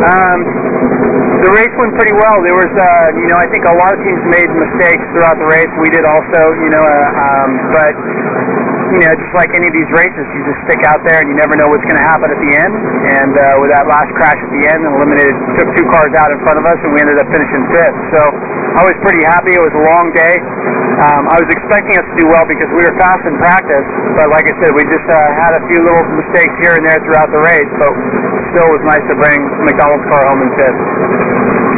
The race went pretty well. There was, I think a lot of teams made mistakes throughout the race. We did also, but just like any of these races, you just stick out there and you never know what's going to happen at the end. And with that last crash at the end, took 2 cars out in front of us, and we ended up finishing 5th. So I was pretty happy. It was a long day. I was expecting us to do well because we were fast in practice, but like I said, we just had a few little mistakes here and there throughout the race, but still it was nice to bring McDonald's car home in 5th.